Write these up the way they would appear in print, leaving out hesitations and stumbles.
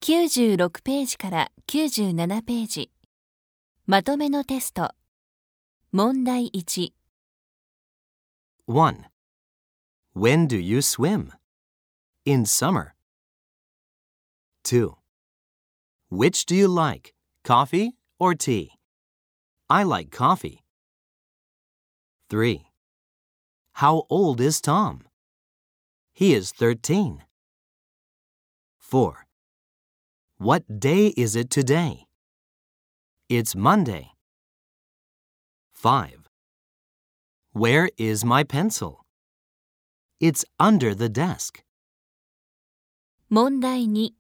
96ページから97ページ。まとめのテスト。問題1。 1. When do you swim? In summer. 2. Which do you like, coffee or tea? I like coffee. 3. How old is Tom? He is 13. 4. What day is it today? It's Monday. 5. Where is my pencil? It's under the desk. 問題2。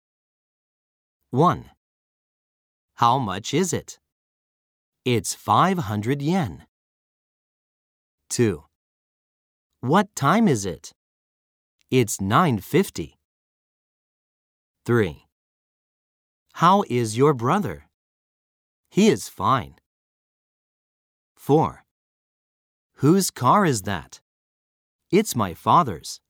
1. How much is it? It's 500 yen. 2. What time is it? It's 9:50. 3. How is your brother? He is fine. 4. Whose car is that? It's my father's.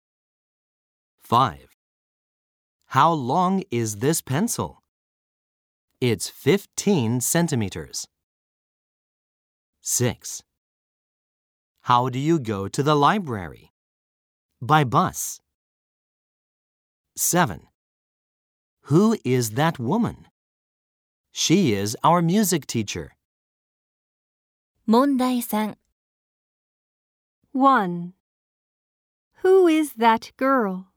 5. How long is this pencil? It's 15 centimeters. 6. How do you go to the library? By bus. 7. Who is that woman? She is our music teacher. 問題3。 1. Who is that girl?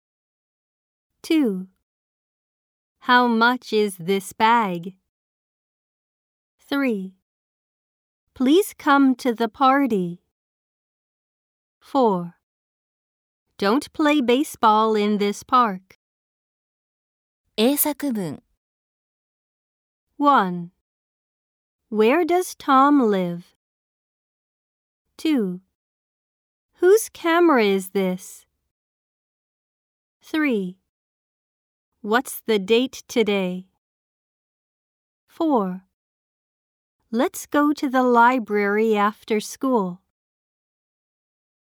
2. How much is this bag? 3. Please come to the party. 4. Don't play baseball in this park. 英作文。 1. Where does Tom live? 2. Whose camera is this? 3. What's the date today? 4. Let's go to the library after school.